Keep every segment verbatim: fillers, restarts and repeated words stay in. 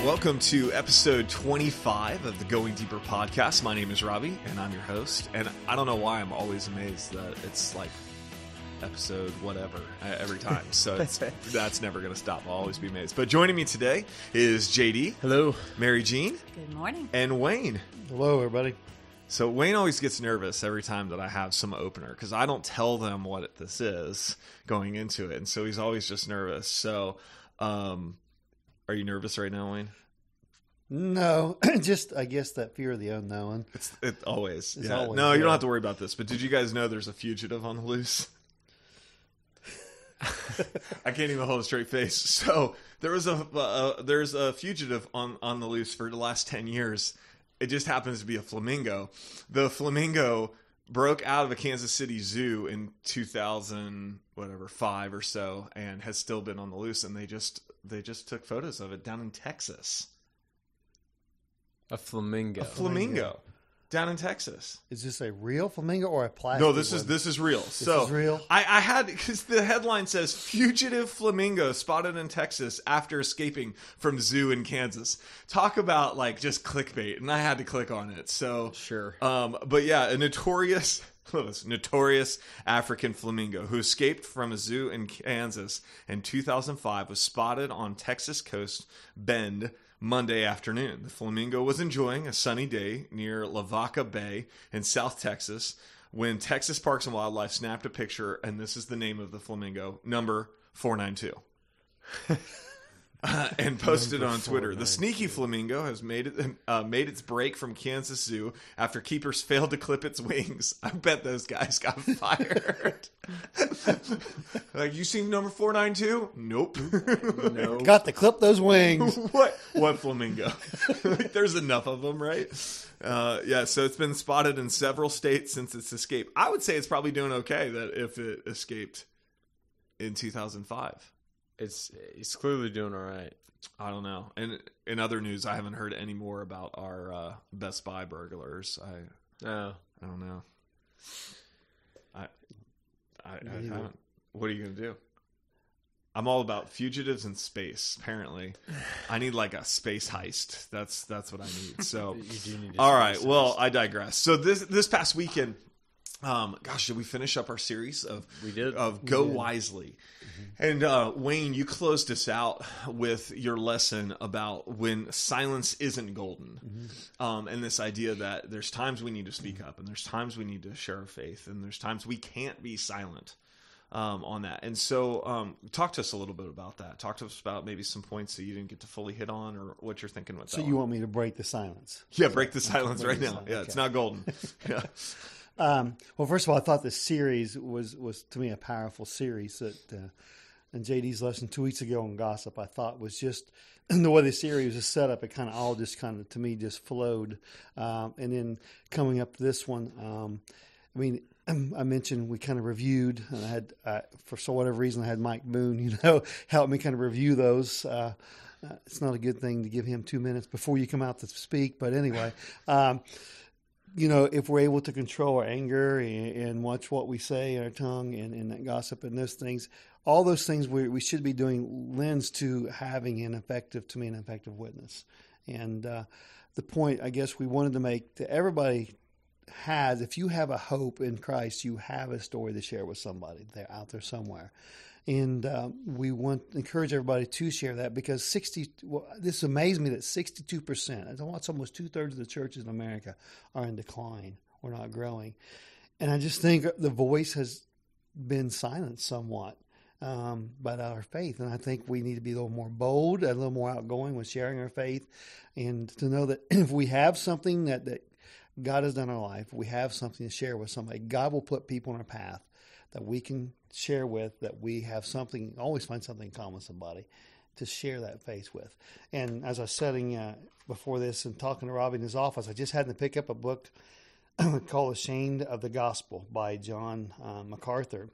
welcome to episode twenty-five of the Going Deeper podcast. My name is Robbie, and I'm your host. And I don't know why I'm always amazed that it's like episode whatever every time. So it's, that's never going to stop. I'll always be amazed. But joining me today is J D. Hello. Mary Jean. Good morning. And Wayne. Hello, everybody. So Wayne always gets nervous every time that I have some opener because I don't tell them what this is going into it. And so he's always just nervous. So um, are you nervous right now, Wayne? No, just I guess that fear of the unknown. It's it always. It's yeah. always, no, you yeah. don't have to worry about this. But did you guys know there's a fugitive on the loose? I can't even hold a straight face. So there was a uh, there's a fugitive on, on the loose for the last ten years. It just happens to be a flamingo. The flamingo broke out of a Kansas City zoo in two thousand whatever five or so, and has still been on the loose. And they just they just took photos of it down in Texas. A flamingo. A flamingo. Down in Texas. Is this a real flamingo or a plastic? No, this one? is this is real. This so is real. I, I had because the headline says fugitive flamingo spotted in Texas after escaping from zoo in Kansas. Talk about like just clickbait, and I had to click on it. So Sure. um, but yeah, a notorious. notorious African flamingo who escaped from a zoo in Kansas in two thousand five was spotted on Texas coast Bend Monday afternoon. The flamingo was enjoying a sunny day near Lavaca Bay in South Texas when Texas Parks and Wildlife snapped a picture, and this is the name of the flamingo, number four nine two. Uh, and posted Number on Twitter. four nine two. The sneaky flamingo has made it uh, made its break from Kansas Zoo after keepers failed to clip its wings. I bet those guys got fired. Like, you seen number four nine two? Nope. No. Got to clip those wings. What? What flamingo? Like, there's enough of them, right? Uh, yeah, so it's been spotted in several states since its escape. I would say it's probably doing okay that if it escaped in two thousand five. It's it's clearly doing all right. I don't know. And in other news, I haven't heard any more about our uh, Best Buy burglars. I No. I don't know. I I, I Me neither. haven't. What are you gonna do? I'm all about fugitives in space. Apparently, I need like a space heist. That's that's what I need. So, You do need to all right. space Well, heist. I digress. So this this past weekend, um, gosh, did we finish up our series of We did. of Go did. Wisely? And uh, Wayne, you closed us out with your lesson about when silence isn't golden, Mm-hmm. um, and this idea that there's times we need to speak up, and there's times we need to share our faith, and there's times we can't be silent um, on that. And so, um, talk to us a little bit about that. Talk to us about maybe some points that you didn't get to fully hit on, or what you're thinking with So that. you one. want me to break the silence? Yeah, break the silence break right the now. silence, Yeah, it's okay. not golden. Yeah. Um, well, first of all, I thought this series was, was to me a powerful series that, uh, and J D's lesson two weeks ago on gossip, I thought was just the way the series was set up. It kind of all just kind of to me just flowed, um, and then coming up to this one, um, I mean, I mentioned we kind of reviewed, and I had uh, for so whatever reason I had Mike Boone, you know, help me kind of review those. Uh, uh, it's not a good thing to give him two minutes before you come out to speak, but anyway. Um, You know, if we're able to control our anger and, and watch what we say in our tongue and, and that gossip and those things, all those things we, we should be doing lends to having an effective, to me, an effective witness. And uh, the point I guess we wanted to make to everybody has, if you have a hope in Christ, you have a story to share with somebody. They're out there somewhere. And uh, we want to encourage everybody to share that because sixty. Well, this amazed me that sixty-two percent, that's almost two thirds of the churches in America, are in decline or not growing. And I just think the voice has been silenced somewhat um, by our faith. And I think we need to be a little more bold, a little more outgoing with sharing our faith, and to know that if we have something that, that God has done in our life, we have something to share with somebody. God will put people on our path that we can share with, that we have something, always find something in common with somebody to share that faith with. And as I was sitting uh, before this and talking to Robbie in his office, I just happened to pick up a book called Ashamed of the Gospel by John uh, MacArthur,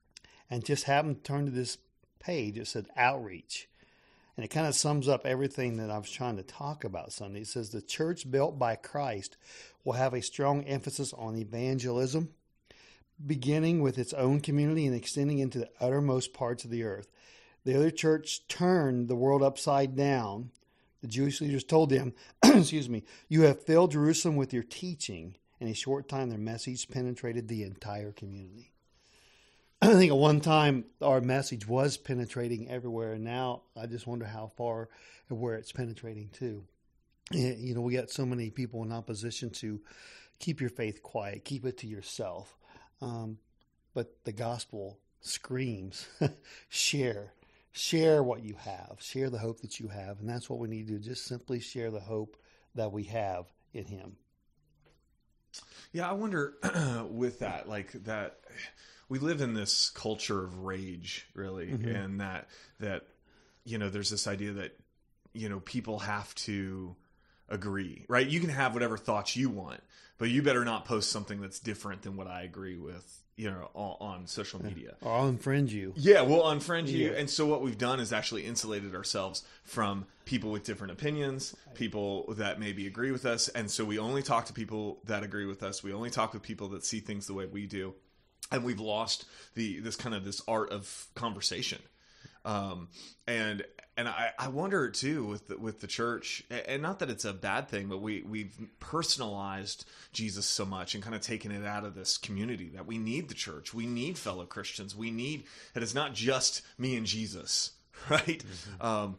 and just happened to turn to this page. It said outreach. And it kind of sums up everything that I was trying to talk about Sunday. It says the church built by Christ will have a strong emphasis on evangelism, beginning with its own community and extending into the uttermost parts of the earth. The other church turned the world upside down. The Jewish leaders told them, excuse me, "You have filled Jerusalem with your teaching." In a short time, their message penetrated the entire community. I think at one time our message was penetrating everywhere, and now I just wonder how far and where it's penetrating to. You know, we got so many people in opposition to keep your faith quiet, keep it to yourself. Um, but the gospel screams, share, share what you have, share the hope that you have. And that's what we need to do, just simply share the hope that we have in him. Yeah, I wonder with that, like that, we live in this culture of rage, really, mm-hmm. and that, that, you know, there's this idea that, you know, people have to agree, right? You can have whatever thoughts you want, but you better not post something that's different than what I agree with, you know, on, on social media. Or I'll unfriend you. Yeah, we'll unfriend you. Yeah. And so what we've done is actually insulated ourselves from people with different opinions, people that maybe agree with us. And so we only talk to people that agree with us. We only talk with people that see things the way we do. And we've lost the this kind of this art of conversation. Um, and and I, I wonder too with the, with the church, and not that it's a bad thing, but we we've personalized Jesus so much and kind of taken it out of this community that we need the church, we need fellow Christians, we need that it's not just me and Jesus, right? Mm-hmm. Um,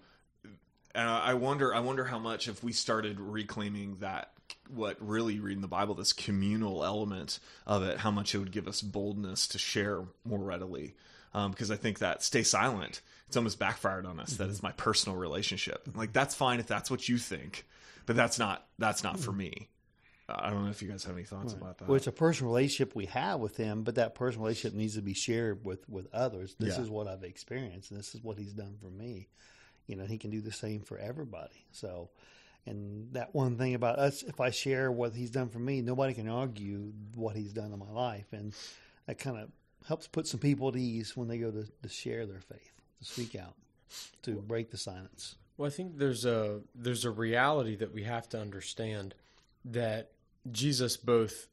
and I wonder I wonder how much if we started reclaiming that, what really reading the Bible, this communal element of it, how much it would give us boldness to share more readily. Um, because I think that stay silent, it's almost backfired on us. Mm-hmm. That is my personal relationship. Like, that's fine if that's what you think, but that's not that's not for me. Uh, I don't know if you guys have any thoughts right. about that. Well, it's a personal relationship we have with him, but that personal relationship needs to be shared with, with others. This yeah. is what I've experienced, and this is what he's done for me. You know, he can do the same for everybody. So, and that one thing about us, if I share what he's done for me, nobody can argue what he's done in my life. And that kind of helps put some people at ease when they go to, to share their faith, to speak out, to break the silence. Well, I think there's a there's a reality that we have to understand, that Jesus both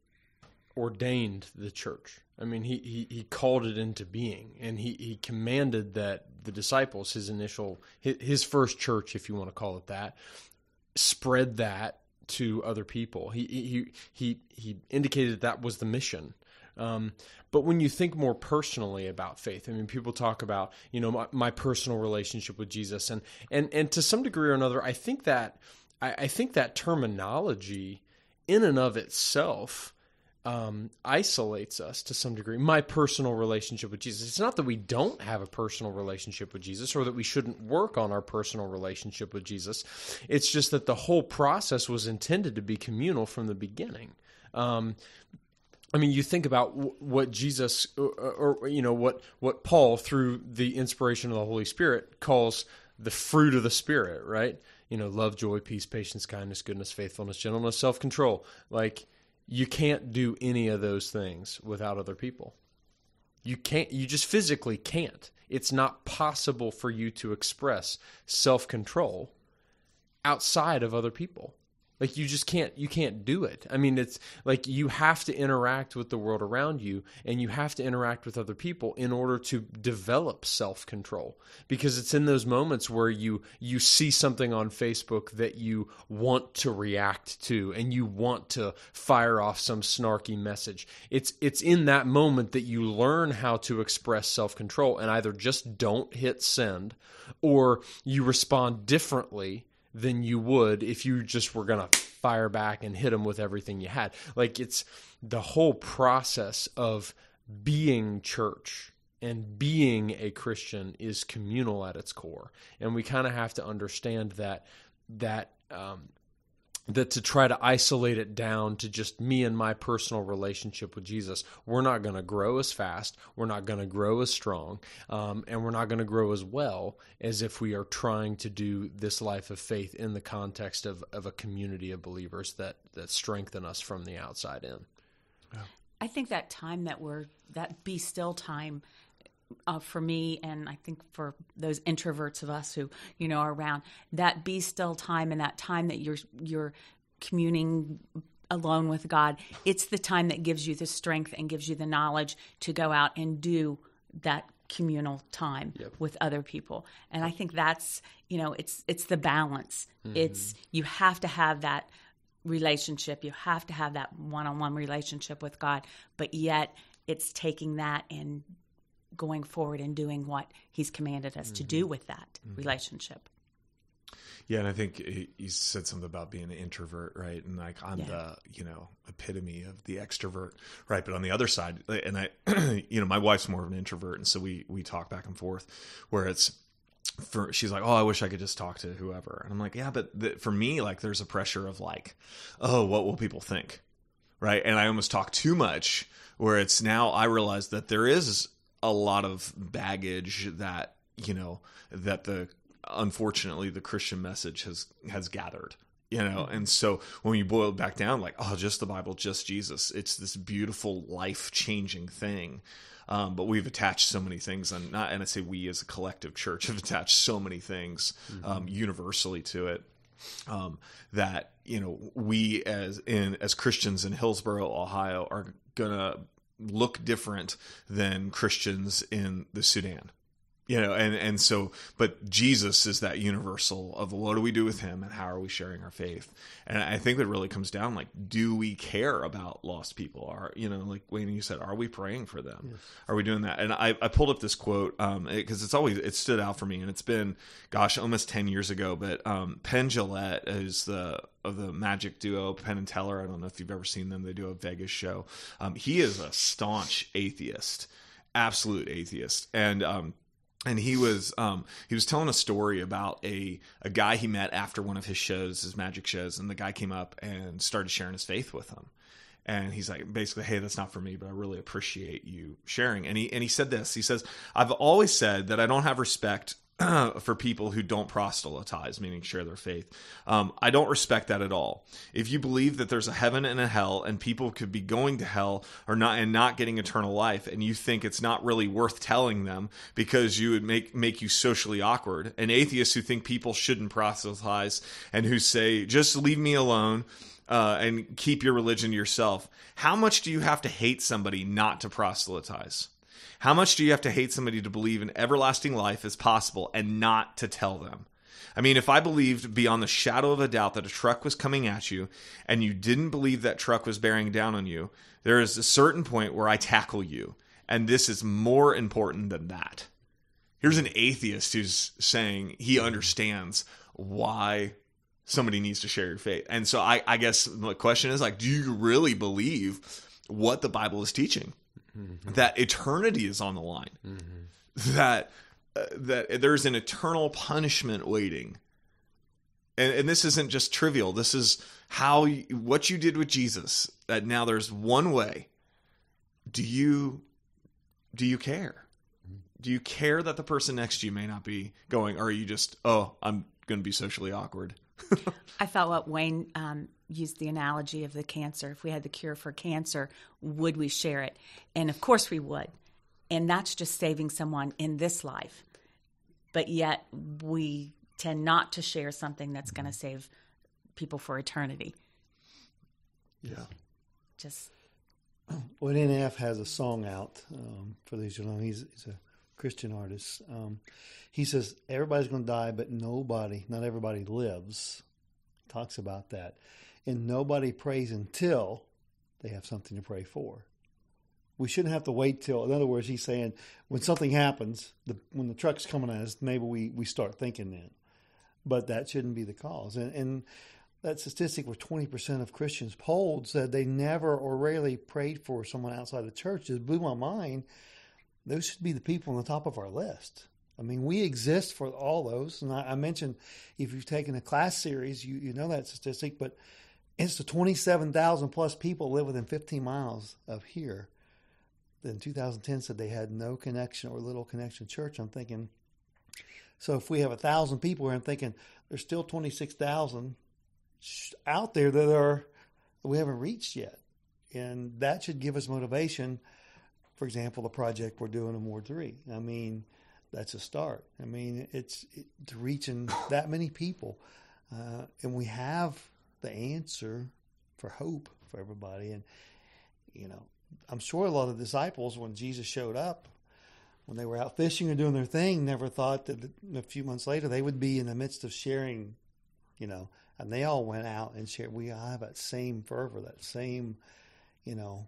ordained the church. I mean, he, he, he called it into being, and he, he commanded that the disciples, his initial, his, his first church, if you want to call it that, spread that to other people. He he he he indicated that was the mission. Um, but when you think more personally about faith, I mean, people talk about, you know, my, my personal relationship with Jesus, and, and, and to some degree or another, I think that, I, I think that terminology in and of itself, um, isolates us to some degree. My personal relationship with Jesus. It's not that we don't have a personal relationship with Jesus, or that we shouldn't work on our personal relationship with Jesus. It's just that the whole process was intended to be communal from the beginning. Um, I mean, you think about what Jesus, or, or you know, what what Paul, through the inspiration of the Holy Spirit, calls the fruit of the Spirit, right? You know, love, joy, peace, patience, kindness, goodness, faithfulness, gentleness, self-control. Like, you can't do any of those things without other people. You can't. You just physically can't. It's not possible for you to express self-control outside of other people. Like, you just can't, you can't do it. I mean, it's like you have to interact with the world around you, and you have to interact with other people in order to develop self-control. Because it's in those moments where you, you see something on Facebook that you want to react to, and you want to fire off some snarky message. It's, it's in that moment that you learn how to express self-control, and either just don't hit send, or you respond differently than you would if you just were going to fire back and hit them with everything you had. Like, it's the whole process of being church and being a Christian is communal at its core. And we kind of have to understand that, that, um, that to try to isolate it down to just me and my personal relationship with Jesus, we're not going to grow as fast, we're not going to grow as strong, um, and we're not going to grow as well as if we are trying to do this life of faith in the context of, of a community of believers that, that strengthen us from the outside in. Yeah. I think that time that we're, that be still time, Uh, for me, and I think for those introverts of us who, you know, are around, that be still time and that time that you're you're communing alone with God, it's the time that gives you the strength and gives you the knowledge to go out and do that communal time Yep. with other people. And I think that's, you know, it's it's the balance. Mm-hmm. It's you have to have that relationship. You have to have that one-on-one relationship with God, but yet it's taking that and going forward and doing what he's commanded us mm-hmm. to do with that mm-hmm. relationship. Yeah, and I think you said something about being an introvert, right? And like I'm yeah. the, you know, epitome of the extrovert, right? But on the other side, and I, you know, my wife's more of an introvert, and so we we talk back and forth, where it's for she's like, oh, I wish I could just talk to whoever, and I'm like, yeah, but the, for me, like, there's a pressure of like, oh, what will people think, right? And I almost talk too much, where it's now I realize that there is a lot of baggage that you know that the unfortunately the Christian message has has gathered, you know. And so when you boil it back down, like, oh, just the Bible, just Jesus, it's this beautiful life-changing thing, um, but we've attached so many things, and not and I say we as a collective church have attached so many things mm-hmm. um, universally to it, um, that you know we as in as Christians in Hillsboro, Ohio, are gonna look different than Christians in the Sudan. You know, and, and so, but Jesus is that universal of what do we do with him and how are we sharing our faith? And I think that really comes down, like, do we care about lost people? Are, you know, like Wayne, you said, are we praying for them? Yes. Are we doing that? And I, I pulled up this quote, um, it, cause it's always, it stood out for me, and it's been, gosh, almost ten years ago, but, um, Penn Jillette is the, of the magic duo, Penn and Teller. I don't know if you've ever seen them. They do a Vegas show. Um, he is a staunch atheist, absolute atheist. And, um, And he was um, he was telling a story about a, a guy he met after one of his shows, his magic shows, and the guy came up and started sharing his faith with him. And he's like, basically, hey, that's not for me, but I really appreciate you sharing. And he and he said this. He says, I've always said that I don't have respect for people who don't proselytize, meaning share their faith. Um, I don't respect that at all. If you believe that there's a heaven and a hell and people could be going to hell or not and not getting eternal life, and you think it's not really worth telling them because you would make, make you socially awkward, and atheists who think people shouldn't proselytize and who say, just leave me alone, uh, and keep your religion to yourself. How much do you have to hate somebody not to proselytize? How much do you have to hate somebody to believe in everlasting life as possible and not to tell them? I mean, if I believed beyond the shadow of a doubt that a truck was coming at you and you didn't believe that truck was bearing down on you, there is a certain point where I tackle you. And this is more important than that. Here's an atheist who's saying he understands why somebody needs to share your faith. And so I, I guess the question is, like, do you really believe what the Bible is teaching? Mm-hmm. That eternity is on the line, mm-hmm. that uh, that there's an eternal punishment waiting, and, and this isn't just trivial. This is how you, what you did with Jesus. That now there's one way. Do you do you care? Do you care that the person next to you may not be going? Or are you just, oh, I'm going to be socially awkward? I felt what Wayne um, used the analogy of the cancer. If we had the cure for cancer, would we share it? And of course we would. And that's just saving someone in this life. But yet we tend not to share something that's going to save people for eternity. Yeah. Just. Well, N F has a song out, um, for these who don't know. He's, he's a Christian artist. Um, he says, everybody's going to die, but nobody, not everybody lives. Talks about that. And nobody prays until they have something to pray for. We shouldn't have to wait till, in other words, he's saying when something happens, the, when the truck's coming at us, maybe we, we start thinking then. But that shouldn't be the cause. And, and that statistic where twenty percent of Christians polled said they never or rarely prayed for someone outside the church just blew my mind. Those should be the people on the top of our list. I mean, we exist for all those. And I, I mentioned if you've taken a class series, you, you know that statistic, but it's the twenty-seven thousand plus people live within fifteen miles of here. Then two thousand ten said they had no connection or little connection to church. I'm thinking, so if we have one thousand people here, I'm thinking there's still twenty-six thousand out there that are we haven't reached yet. And that should give us motivation. For example, the project we're doing in Ward three. I mean, that's a start. I mean, it's, it's reaching that many people. Uh, and we have the answer for hope for everybody. And, you know, I'm sure a lot of disciples, when Jesus showed up, when they were out fishing or doing their thing, never thought that a few months later they would be in the midst of sharing, you know, and they all went out and shared. We all have that same fervor, that same, you know,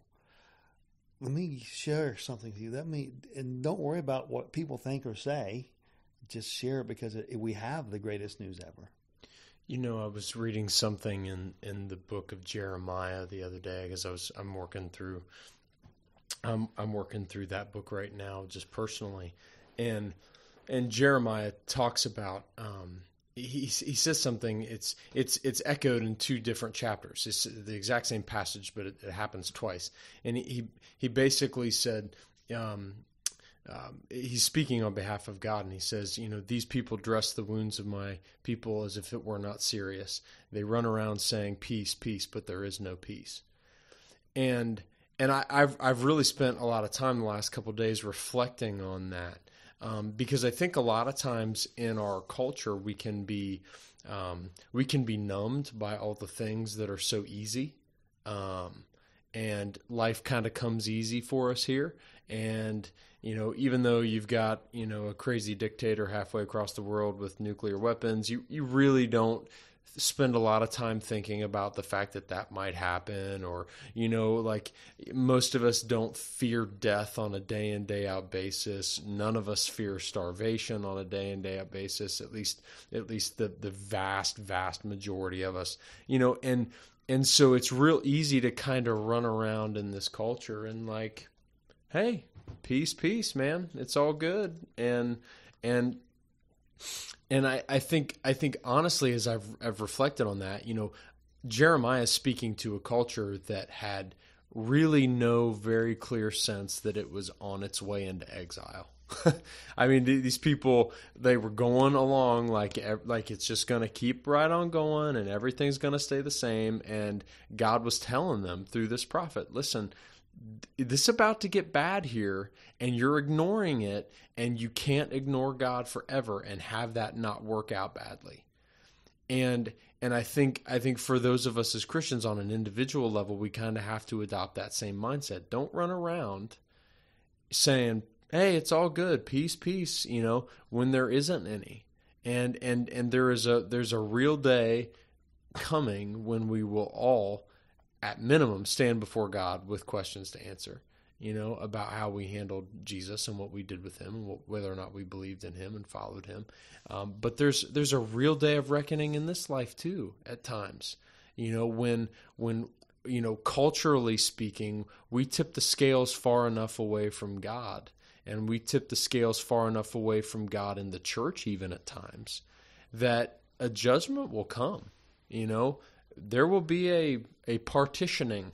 let me share something with you. Let me, and don't worry about what people think or say. Just share it because it, we have the greatest news ever. You know, I was reading something in, in the book of Jeremiah the other day because I was I'm working through I'm I'm working through that book right now just personally, and and Jeremiah talks about um, he he says something. It's it's it's echoed in two different chapters. It's the exact same passage, but it, it happens twice. And he he, he basically said. Um, Um, he's speaking on behalf of God, and he says, you know, these people dress the wounds of my people as if it were not serious. They run around saying peace, peace, but there is no peace. And and I, I've I've really spent a lot of time the last couple of days reflecting on that, um, because I think a lot of times in our culture we can be um, we can be numbed by all the things that are so easy, um, and life kind of comes easy for us here. And you know, even though you've got, you know, a crazy dictator halfway across the world with nuclear weapons, you, you really don't spend a lot of time thinking about the fact that that might happen. Or, you know, like most of us don't fear death on a day in, day out basis. None of us fear starvation on a day in, day out basis, at least, at least the, the vast, vast majority of us, you know, and, and so it's real easy to kind of run around in this culture and like, hey, peace, peace, man. It's all good. And, and, and I, I think, I think honestly, as I've, I've reflected on that, you know, Jeremiah is speaking to a culture that had really no very clear sense that it was on its way into exile. I mean, these people, they were going along like, like it's just going to keep right on going and everything's going to stay the same. And God was telling them through this prophet, listen, this is about to get bad here, and you're ignoring it, and you can't ignore God forever and have that not work out badly. And and I think I think for those of us as Christians on an individual level, we kind of have to adopt that same mindset. Don't run around saying, "Hey, it's all good, peace, peace," you know, when there isn't any. And and and there is a there's a real day coming when we will all, at minimum, stand before God with questions to answer, you know, about how we handled Jesus and what we did with him and whether or not we believed in him and followed him. Um, but there's there's a real day of reckoning in this life too, at times, you know, when when you know, culturally speaking, we tip the scales far enough away from God, and we tip the scales far enough away from God in the church, even at times, that a judgment will come, you know. There will be a, a partitioning.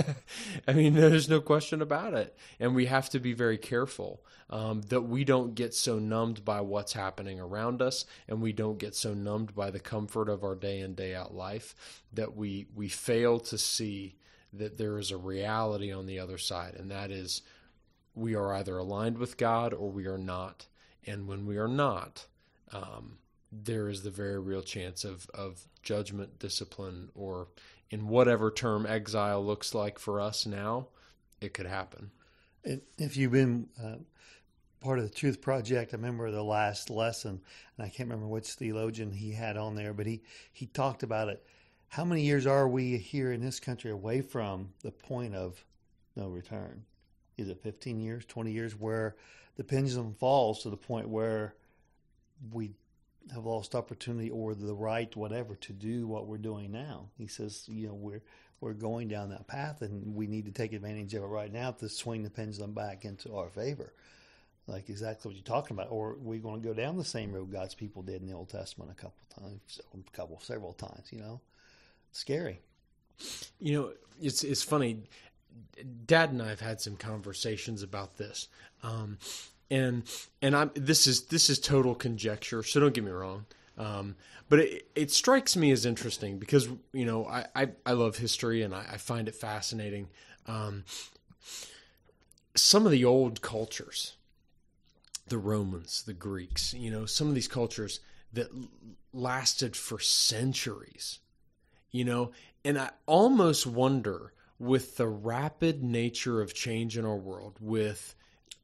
I mean, there's no question about it. And we have to be very careful um, that we don't get so numbed by what's happening around us, and we don't get so numbed by the comfort of our day in, day out life that we, we fail to see that there is a reality on the other side. And that is, we are either aligned with God or we are not. And when we are not, um, there is the very real chance of, of judgment, discipline, or in whatever term exile looks like for us now, it could happen. If you've been uh, part of the Truth Project, I remember the last lesson, and I can't remember which theologian he had on there, but he, he talked about it. How many years are we here in this country away from the point of no return? Is it fifteen years, twenty years, where the pendulum falls to the point where we have lost opportunity or the right, whatever, to do what we're doing now? He says, you know, we're we're going down that path, and we need to take advantage of it right now to swing the pendulum back into our favor. Like exactly what you're talking about. Or we're going to go down the same road God's people did in the Old Testament a couple of times, a couple, several times, you know. Scary. You know, it's it's funny. Dad and I have had some conversations about this. Um And and I'm this is this is total conjecture, so don't get me wrong. Um, but it, it strikes me as interesting because, you know, I, I, I love history and I, I find it fascinating. Um, some of the old cultures, the Romans, the Greeks, you know, some of these cultures that lasted for centuries, you know, and I almost wonder, with the rapid nature of change in our world, with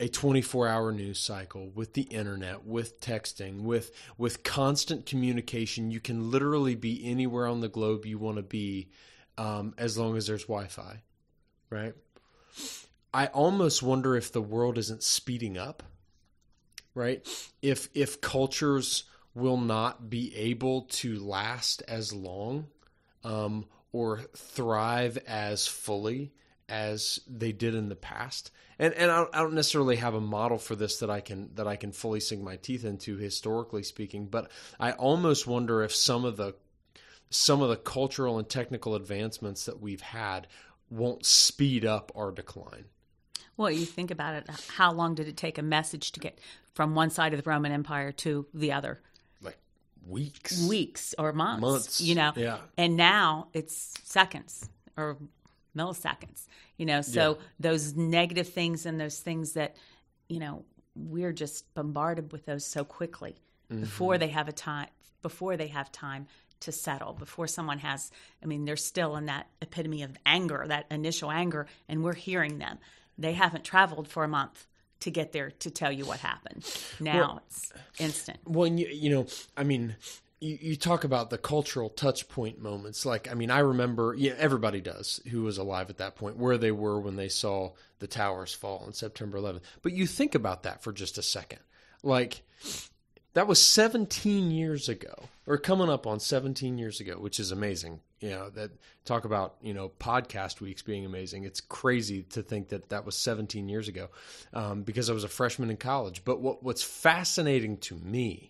a twenty-four hour news cycle, with the internet, with texting, with with constant communication. You can literally be anywhere on the globe you want to be, um, as long as there's Wi-Fi, right? I almost wonder if the world isn't speeding up, right? If if cultures will not be able to last as long, um, or thrive as fully as they did in the past. And and I don't, I don't necessarily have a model for this that I can that I can fully sink my teeth into, historically speaking, but I almost wonder if some of the some of the cultural and technical advancements that we've had won't speed up our decline. Well, you think about it, how long did it take a message to get from one side of the Roman Empire to the other? Like weeks. Weeks or months. Months. You know. Yeah. And now it's seconds or milliseconds, you know, so Yeah. those negative things and those things that, you know, we're just bombarded with those so quickly mm-hmm. before they have a time, before they have time to settle, before someone has, I mean, they're still in that epitome of anger, that initial anger, and we're hearing them. They haven't traveled for a month to get there to tell you what happened. Now Well, it's instant. Well, you, you know, I mean, you, you talk about the cultural touch point moments. Like, I mean, I remember, yeah, everybody does who was alive at that point, where they were when they saw the towers fall on September eleventh. But you think about that for just a second. Like, that was seventeen years ago, or coming up on seventeen years ago, which is amazing. You know, that talk about, you know, podcast weeks being amazing. It's crazy to think that that was seventeen years ago, um, because I was a freshman in college. But what, what's fascinating to me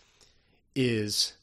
is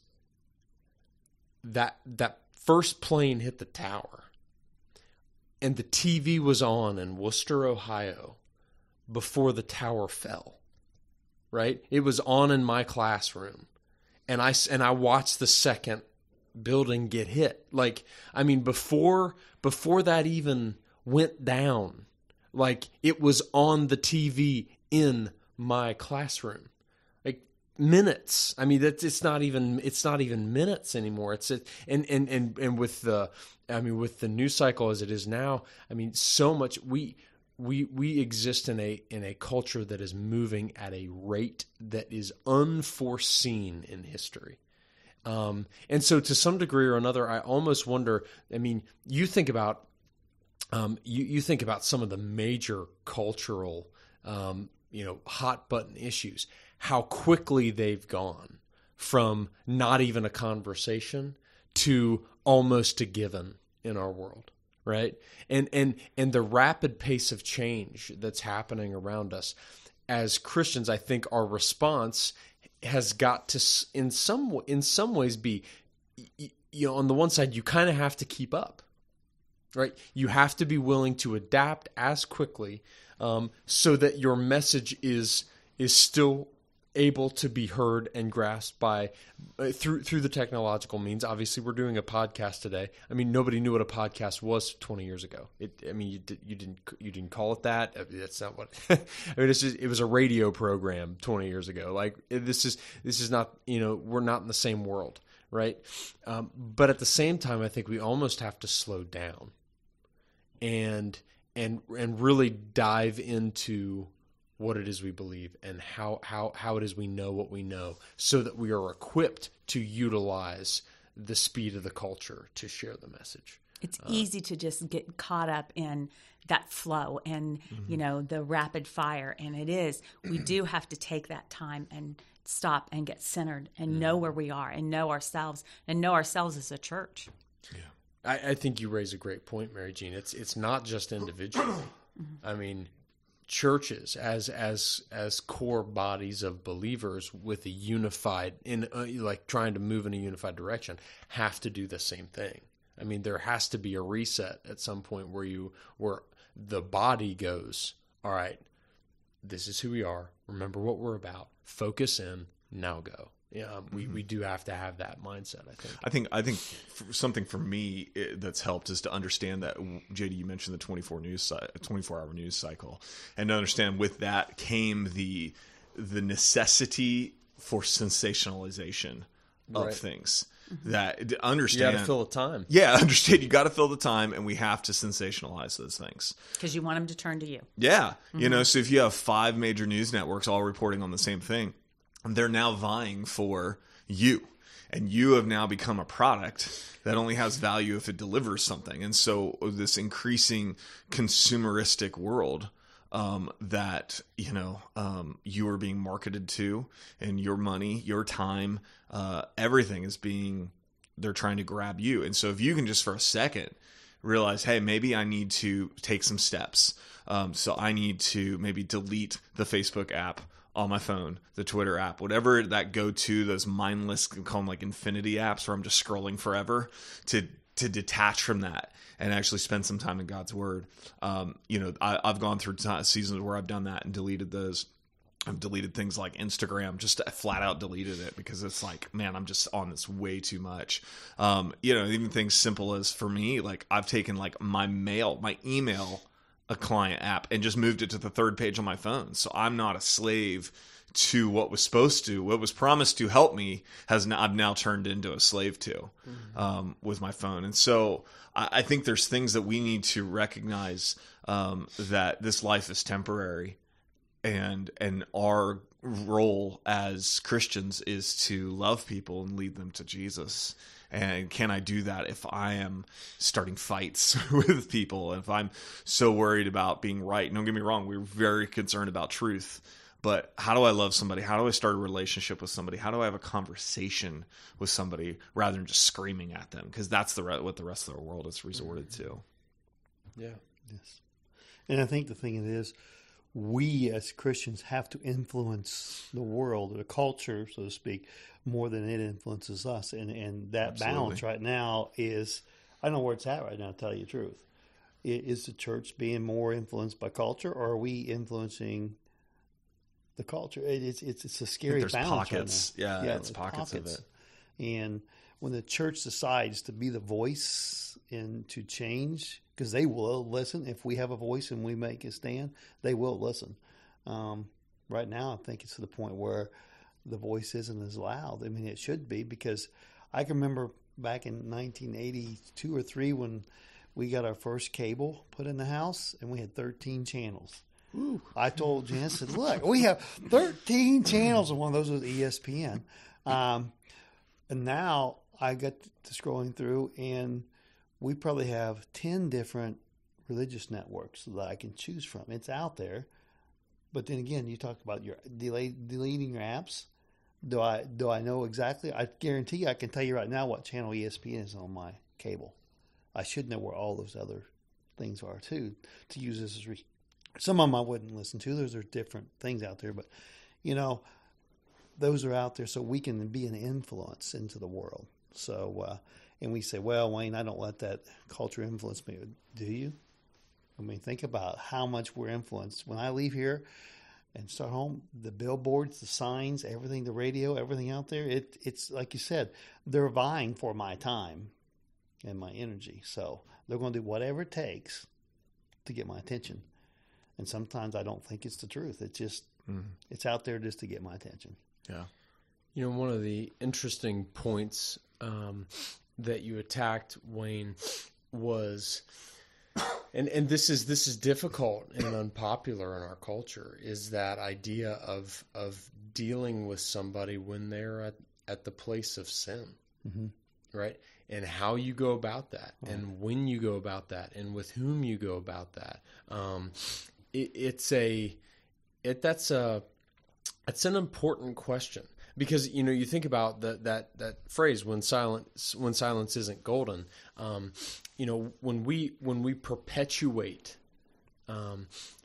that that first plane hit the tower and the T V was on in Wooster, Ohio before the tower fell. Right? It was on in my classroom, and I and I watched the second building get hit. Like, I mean, before before that even went down, like, it was on the T V in my classroom. Like, minutes. I mean, that's it's not even it's not even minutes anymore. It's it, and and and and with the I mean with the news cycle as it is now, I mean, so much we. We we exist in a in a culture that is moving at a rate that is unforeseen in history, um, and so to some degree or another, I almost wonder. I mean, you think about um, you you think about some of the major cultural, um, you know, hot button issues. How quickly they've gone from not even a conversation to almost a given in our world. Right. And, and, and the rapid pace of change that's happening around us as Christians, I think our response has got to, in some, in some ways be, you know, on the one side, you kind of have to keep up, right? You have to be willing to adapt as quickly, um, so that your message is, is still able to be heard and grasped by uh, through through the technological means. Obviously, we're doing a podcast today. I mean, nobody knew what a podcast was twenty years ago. It, I mean, you, did, you didn't you didn't call it that. That's not what. I mean, it's just, it was a radio program twenty years ago. Like, this is this is not, you know, we're not in the same world, right? Um, but at the same time, I think we almost have to slow down and and and really dive into what it is we believe and how, how, how it is we know what we know, so that we are equipped to utilize the speed of the culture to share the message. It's uh, easy to just get caught up in that flow and, mm-hmm. you know, the rapid fire. And it is, we do have to take that time and stop and get centered and mm-hmm. know where we are and know ourselves and know ourselves as a church. Yeah. I, I think you raise a great point, Mary Jean. It's, it's not just individually. Mm-hmm. I mean, churches as as as core bodies of believers with a unified in uh, like trying to move in a unified direction have to do the same thing. I mean, there has to be a reset at some point where you where the body goes, all right, this is who we are, remember what we're about, focus in, now go. Yeah, we, mm-hmm. we do have to have that mindset, I think. I think I think for something for me it, that's helped is to understand that, J D, you mentioned the twenty-four news twenty-four hour news cycle, and to understand with that came the the necessity for sensationalization of right. things. that You understand. got to fill the time. Yeah, understand. You got to fill the time, and we have to sensationalize those things. Because you want them to turn to you. Yeah, you know. So if you have five major news networks all reporting on the same thing, they're now vying for you, and you have now become a product that only has value if it delivers something. And so this increasing consumeristic world um, that, you know, um, you are being marketed to, and your money, your time, uh, everything is being, they're trying to grab you. And so if you can just for a second realize, hey, maybe I need to take some steps. Um, so I need to maybe delete the Facebook app on my phone, the Twitter app, whatever that go to, those mindless, we call them like infinity apps where I'm just scrolling forever, to to detach from that and actually spend some time in God's word. Um, you know, I, I've gone through t- seasons where I've done that and deleted those. I've deleted things like Instagram, just flat out deleted it because it's like, man, I'm just on this way too much. Um, you know, even things simple as for me, like I've taken like my mail, my email, a client app, and just moved it to the third page on my phone. So I'm not a slave to what was supposed to, what was promised to help me has now, I've now turned into a slave to, mm-hmm. um, with my phone. And so I, I think there's things that we need to recognize, um, that this life is temporary, and, and our role as Christians is to love people and lead them to Jesus. And can I do that if I am starting fights with people? If I'm so worried about being right? And don't get me wrong, we're very concerned about truth. But how do I love somebody? How do I start a relationship with somebody? How do I have a conversation with somebody rather than just screaming at them? Because that's the what the rest of the world has resorted to. Yeah. Yes. And I think the thing is, we as Christians have to influence the world, the culture, so to speak, more than it influences us. And and that Absolutely. balance right now is, I don't know where it's at right now, to tell you the truth. Is the church being more influenced by culture, or are we influencing the culture? It, it's, it's it's a scary there's balance pockets. right now. Yeah, yeah, it's pockets of it. And when the church decides to be the voice and to change, because they will listen if we have a voice and we make a stand, they will listen. Um, right now, I think it's to the point where the voice isn't as loud. I mean, it should be, because I can remember back in nineteen eighty-two or three when we got our first cable put in the house, and we had thirteen channels. Ooh. I told Jen, I said, look, we have thirteen channels, and one of those was E S P N. Um, and now I got to scrolling through, and we probably have ten different religious networks that I can choose from. It's out there. But then again, you talk about your delay, deleting your apps. Do I do I know exactly? I guarantee you I can tell you right now what channel E S P N is on my cable. I should know where all those other things are, too, to use this as re- some of them I wouldn't listen to. Those are different things out there. But, you know, those are out there so we can be an influence into the world. So, uh, and we say, well, Wayne, I don't let that culture influence me. Do you? I mean, think about how much we're influenced. When I leave here and start home, the billboards, the signs, everything, the radio, everything out there, it, it's like you said, they're vying for my time and my energy. So they're going to do whatever it takes to get my attention. And sometimes I don't think it's the truth. It's just, mm-hmm. it's out there just to get my attention. Yeah. You know, one of the interesting points um, that you attacked, Wayne, was, and and this is this is difficult and unpopular in our culture, is that idea of of dealing with somebody when they're at, at the place of sin, mm-hmm. right? And how you go about that, right. And when you go about that, and with whom you go about that. Um, it, it's a it that's a it's an important question. Because, you know, you think about the, that that phrase, when silence when silence isn't golden. Um, you know, when we when we perpetuate um,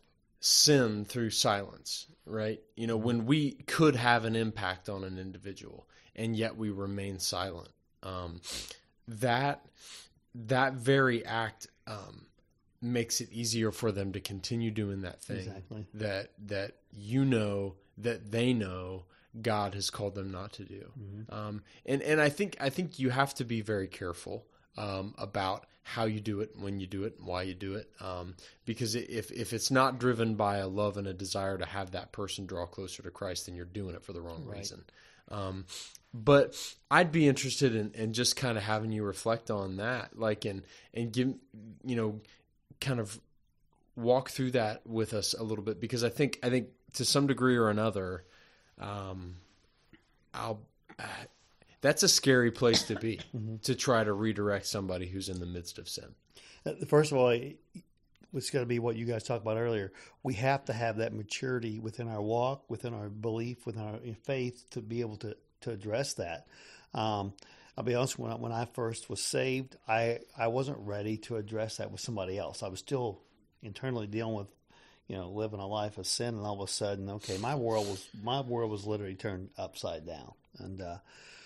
sin through silence, right? You know, when we could have an impact on an individual and yet we remain silent, um, that that very act um, makes it easier for them to continue doing that thing exactly. that that you know that they know God has called them not to do. Mm-hmm. Um, and, and I think I think you have to be very careful um, about how you do it, when you do it, and why you do it. Um, because if if it's not driven by a love and a desire to have that person draw closer to Christ, then you're doing it for the wrong right. reason. Um, but I'd be interested in, in just kind of having you reflect on that, like, and, and give, you know, kind of walk through that with us a little bit, because I think, I think to some degree or another, um, I'll, uh, that's a scary place to be, mm-hmm. to try to redirect somebody who's in the midst of sin. First of all, it's got to be what you guys talked about earlier. We have to have that maturity within our walk, within our belief, within our faith to be able to, to address that. Um, I'll be honest, when I, when I first was saved, I, I wasn't ready to address that with somebody else. I was still internally dealing with, you know, living a life of sin, and all of a sudden, okay, my world was my world was literally turned upside down. And uh,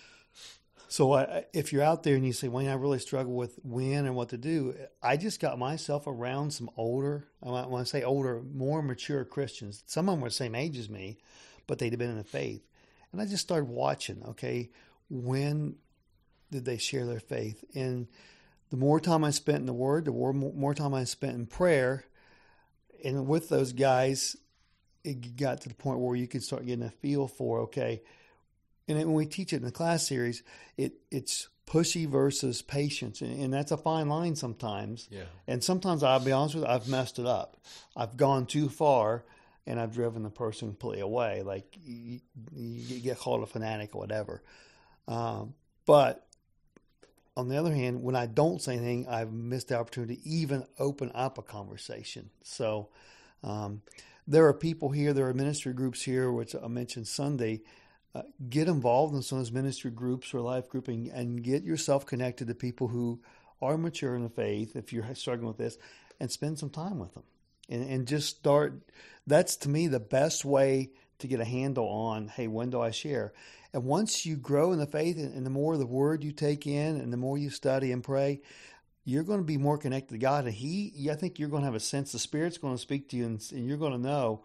so I, if you're out there and you say, Wayne, I really struggle with when and what to do, I just got myself around some older, when I say older, more mature Christians. Some of them were the same age as me, but they'd been in the faith. And I just started watching, okay, when did they share their faith? And the more time I spent in the Word, the more, more time I spent in prayer, and with those guys, it got to the point where you could start getting a feel for, okay, and when we teach it in the class series, it it's pushy versus patience, and, and that's a fine line sometimes. Yeah. And sometimes, I'll be honest with you, I've messed it up. I've gone too far, and I've driven the person completely away. Like, you, you get called a fanatic or whatever. Um, but on the other hand, when I don't say anything, I've missed the opportunity to even open up a conversation. So um, there are people here, there are ministry groups here, which I mentioned Sunday. Uh, get involved in some of those ministry groups or life grouping, and get yourself connected to people who are mature in the faith, if you're struggling with this, and spend some time with them. And, and just start. That's, to me, the best way to get a handle on, hey, when do I share? And once you grow in the faith, and the more the Word you take in, and the more you study and pray, you're going to be more connected to God. And He, I think you're going to have a sense, the Spirit's going to speak to you, and, and you're going to know,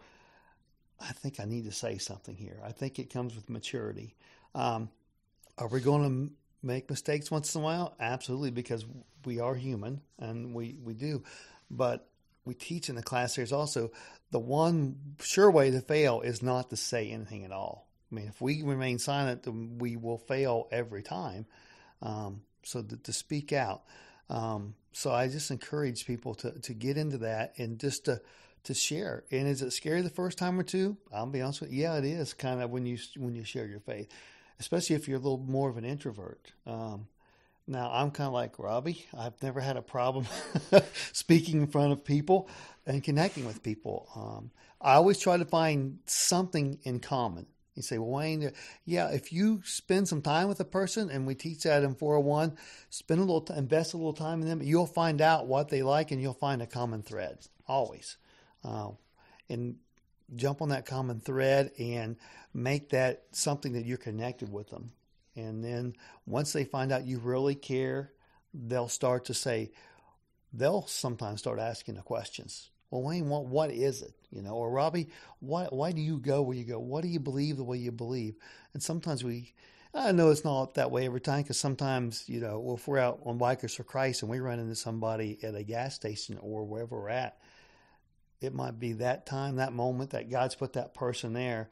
I think I need to say something here. I think it comes with maturity. Um, are we going to make mistakes once in a while? Absolutely, because we are human, and we, we do. But we teach in the class series also, the one sure way to fail is not to say anything at all. I mean, if we remain silent, then we will fail every time. Um, so to, to speak out. Um, so I just encourage people to, to get into that, and just to to share. And is it scary the first time or two? I'll be honest with you. Yeah, it is kind of when you when you share your faith, especially if you're a little more of an introvert. Um, now, I'm kind of like Robbie. I've never had a problem speaking in front of people and connecting with people. Um, I always try to find something in common. You say, well, Wayne, yeah, if you spend some time with a person, and we teach that in four oh one, spend a little, t- invest a little time in them, you'll find out what they like, and you'll find a common thread, always. Uh, and jump on that common thread and make that something that you're connected with them. And then once they find out you really care, they'll start to say, they'll sometimes start asking the questions. Well, Wayne, what, what is it? You know, or Robbie, why, why do you go where you go? What do you believe the way you believe? And sometimes we, I know it's not that way every time, because sometimes, you know, if we're out on Bikers for Christ and we run into somebody at a gas station or wherever we're at, it might be that time, that moment that God's put that person there,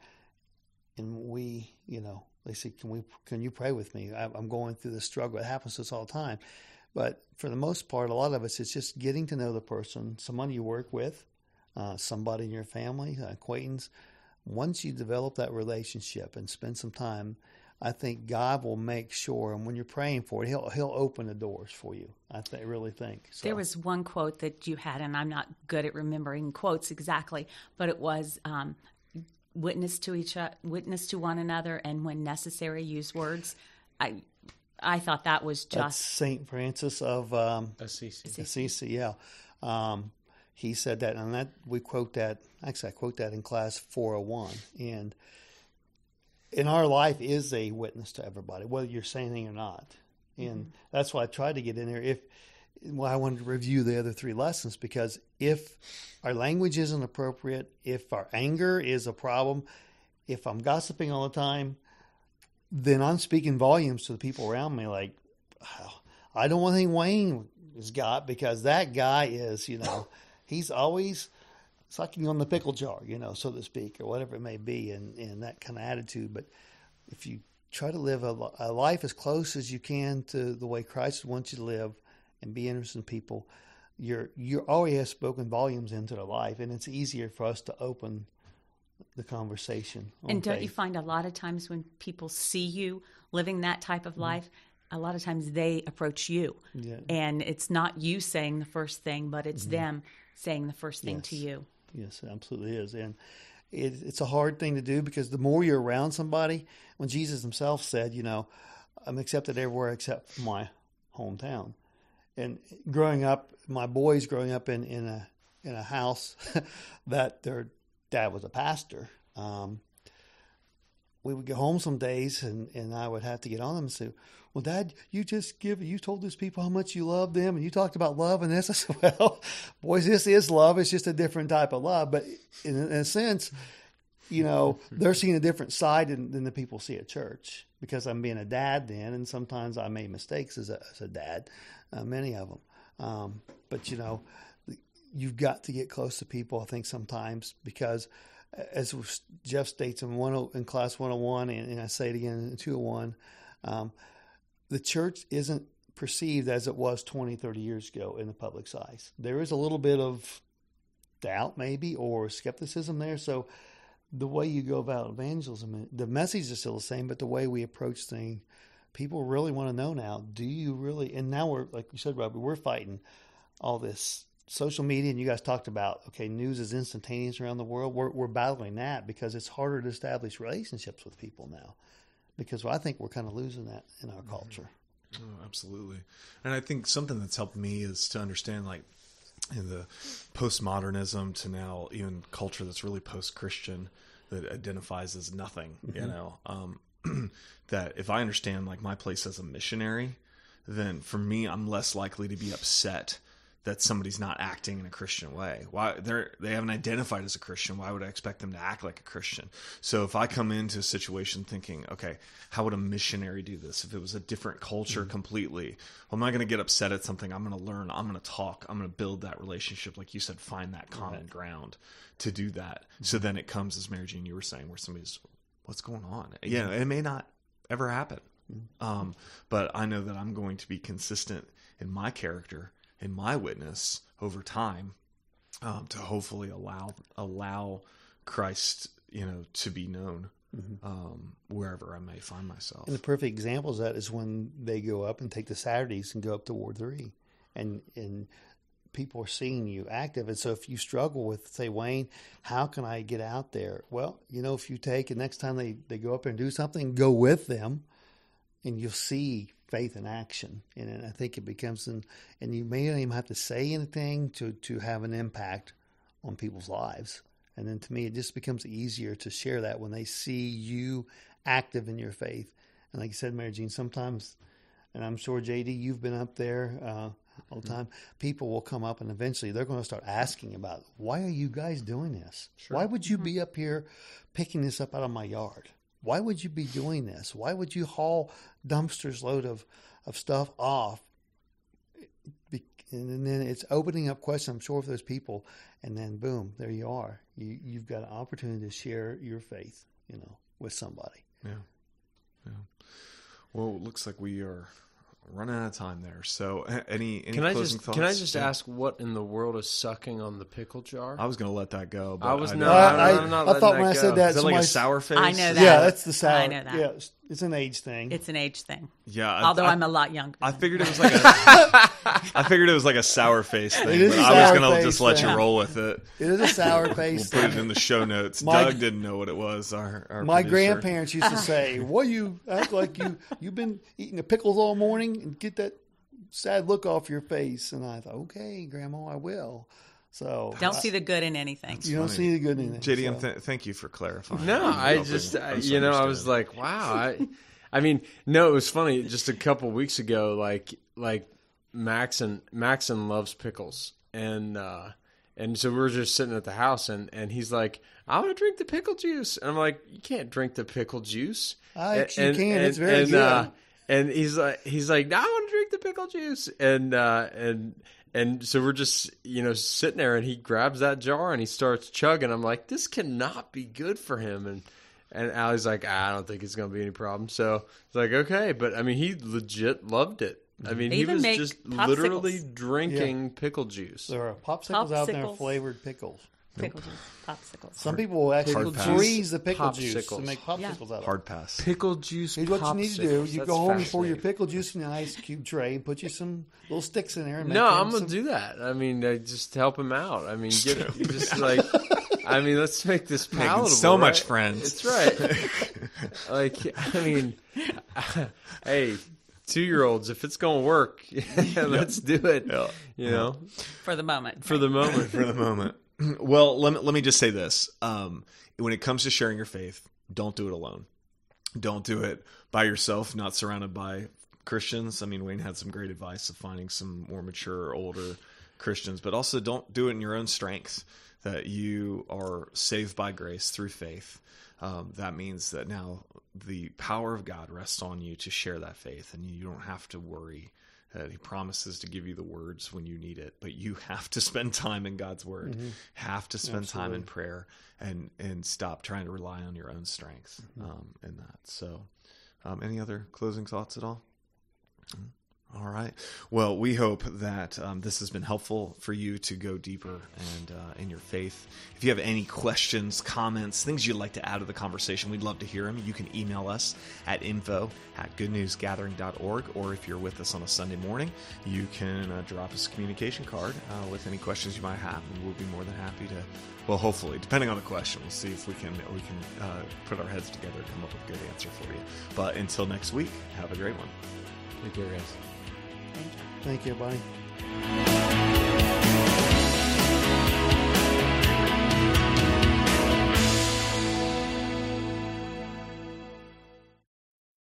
and we, you know, they say, "Can we? Can you pray with me? I'm going through this struggle." It happens to us all the time, but for the most part, a lot of us, it's just getting to know the person, someone you work with, uh, somebody in your family, an acquaintance. Once you develop that relationship and spend some time, I think God will make sure, and when you're praying for it, He'll He'll open the doors for you. I th- really think. So. There was one quote that you had, and I'm not good at remembering quotes exactly, but it was um, witness to each other, witness to one another, and when necessary, use words. I I thought that was just That's Saint Francis of um, Assisi. Assisi, yeah. Um, he said that, and that we quote that. Actually, I quote that in class four oh one, and. In our life is a witness to everybody, whether you're saying anything or not. And mm-hmm. that's why I tried to get in there. If well, I wanted to review the other three lessons, because if our language isn't appropriate, if our anger is a problem, if I'm gossiping all the time, then I'm speaking volumes to the people around me. Like, oh, I don't want anything Wayne has got, because that guy is, you know, he's always sucking on the pickle jar, you know, so to speak, or whatever it may be, and, and that kind of attitude. But if you try to live a, li- a life as close as you can to the way Christ wants you to live, and be interested in people. You're you already have spoken volumes into their life, and it's easier for us to open the conversation. on And don't faith. you find a lot of times when people see you living that type of life, a lot of times they approach you. Yeah. And it's not you saying the first thing, but it's them saying the first thing to Yes. you. Yes, it absolutely is. And it, it's a hard thing to do, because the more you're around somebody, when Jesus himself said, you know, I'm accepted everywhere except my hometown. And growing up, my boys growing up in, in a in a house that their dad was a pastor, um, we would get home some days, and, and I would have to get on them and say, well, Dad, you just give, you told these people how much you love them, and you talked about love and this. I said, well, boys, this is love. It's just a different type of love. But in, in a sense, you know, they're seeing a different side than, than the people see at church, because I'm being a dad then, and sometimes I made mistakes as a, as a dad, uh, many of them. Um, but, you know, you've got to get close to people, I think, sometimes, because as Jeff states in one in class one oh one, and, and I say it again in two oh one, um, the church isn't perceived as it was twenty, thirty years ago in the public's eyes. There is a little bit of doubt maybe, or skepticism there. So the way you go about evangelism, the message is still the same, but the way we approach things, people really want to know now, do you really, and now we're, like you said, Robert, we're fighting all this social media, and you guys talked about, okay, news is instantaneous around the world. We're, we're battling that, because it's harder to establish relationships with people now, because I think we're kind of losing that in our culture. Oh, absolutely. And I think something that's helped me is to understand, like, in the postmodernism to now even culture that's really post-Christian, that identifies as nothing, mm-hmm. you know, um, that if I understand, like, my place as a missionary, then for me, I'm less likely to be upset that somebody's not acting in a Christian way. Why they're they haven't identified as a Christian? Why would I expect them to act like a Christian? So if I come into a situation thinking, okay, how would a missionary do this? If it was a different culture mm-hmm. completely, well, I'm not going to get upset at something. I'm going to learn. I'm going to talk. I'm going to build that relationship, like you said, find that common right. ground to do that. Mm-hmm. So then it comes, as Mary Jean, you were saying, where somebody's, what's going on? Mm-hmm. You know, it may not ever happen, mm-hmm. um, but I know that I'm going to be consistent in my character, in my witness over time, um, to hopefully allow allow Christ, you know, to be known mm-hmm. um, wherever I may find myself. And the perfect example of that is when they go up and take the Saturdays and go up to Ward Three, and and people are seeing you active. And so if you struggle with, say, Wayne, how can I get out there? Well, you know, if you take, and next time they, they go up and do something, go with them, and you'll see faith in action. And I think it becomes, an, and you may not even have to say anything to, to have an impact on people's lives. And then to me, it just becomes easier to share that when they see you active in your faith. And like you said, Mary Jean, sometimes, and I'm sure, J D, you've been up there uh, all the time, people will come up and eventually they're going to start asking about, why are you guys doing this? Sure. Why would you be up here picking this up out of my yard? Why would you be doing this? Why would you haul dumpsters load of, of stuff off? And then it's opening up questions, I'm sure, for those people. And then, boom, there you are. You, you've got an opportunity to share your faith, you know, with somebody. Yeah. Yeah. Well, it looks like we are running out of time there. So any, any can I closing just, thoughts? Can I just yeah. ask what in the world is sucking on the pickle jar? I was going to let that go. But I was I no, don't- I, I'm not I letting thought that when I go. said that, Is that like a somebody- sour face? I know that. Yeah, that's the sour. I know that. Yeah, it's, it's an age thing. It's an age thing. Yeah. I- Although I, I'm a lot younger. I than figured you. it was like a, I figured it was like a sour face thing, It is but a I was sour going to face just let thing. you roll with it. It is a sour We'll face put it thing. in the show notes. My- Doug didn't know what it was. Our, our My producer. grandparents used to say, well, you act like you, you've been eating the pickles all morning, and get that sad look off your face. And I thought, okay, Grandma, I will. So Don't I- see the good in anything. You don't funny. see the good in it. J D, so. I'm th- thank you for clarifying. No, I'm I helping just, I, us you know, I was understand. like, wow. I, I mean, no, it was funny. Just a couple weeks ago, like, like Maxon, Maxon loves pickles, and uh, and so we were just sitting at the house, and, and he's like, I want to drink the pickle juice, and I'm like, you can't drink the pickle juice. I actually and, can. And, It's very and, good. Uh, and he's like, he's like, no, I want to drink the pickle juice, and uh, and. And so we're just, you know, sitting there, and he grabs that jar and he starts chugging. I'm like, this cannot be good for him. And And Allie's like, I don't think it's going to be any problem. So it's like, okay. But, I mean, he legit loved it. I mean, They he even was make just popsicles. literally drinking pickle juice. There are popsicles, out there, Popsicles. flavored pickles. Pickle juice, popsicles. Some people will actually Hard pass. freeze the pickle juice to Popsicles. make popsicles out of it. Hard pass. Pickle juice Here's what you need to do. popsicles. You That's go home and pour your fascinating. pickle juice in an ice cube tray and put you some little sticks in there. And make No, him I'm gonna some- do that. I mean, uh, just help him out. I mean, get you just like, I mean, let's make this Making palatable. so much right? friends. That's right. Like, I mean, hey, two year olds, if it's gonna work, let's do it. Yeah. You know, For the moment. for the moment. For the moment. Well, let me, let me just say this. Um, when it comes to sharing your faith, don't do it alone. Don't do it by yourself, not surrounded by Christians. I mean, Wayne had some great advice of finding some more mature, older Christians, but also don't do it in your own strength, that you are saved by grace through faith. Um, that means that now the power of God rests on you to share that faith, and you don't have to worry that he promises to give you the words when you need it, but you have to spend time in God's word, mm-hmm. have to spend Absolutely. time in prayer, and and stop trying to rely on your own strength mm-hmm. um, in that. So um, any other closing thoughts at all? Mm-hmm. All right. Well, we hope that um, this has been helpful for you to go deeper and uh, in your faith. If you have any questions, comments, things you'd like to add to the conversation, we'd love to hear them. You can email us at info at goodnewsgathering dot org, or if you're with us on a Sunday morning, you can uh, drop us a communication card uh, with any questions you might have, and we'll be more than happy to, well, hopefully, depending on the question, we'll see if we can we can uh, put our heads together and come up with a good answer for you. But until next week, have a great one. Take care, guys. Thank you. Thank you, everybody.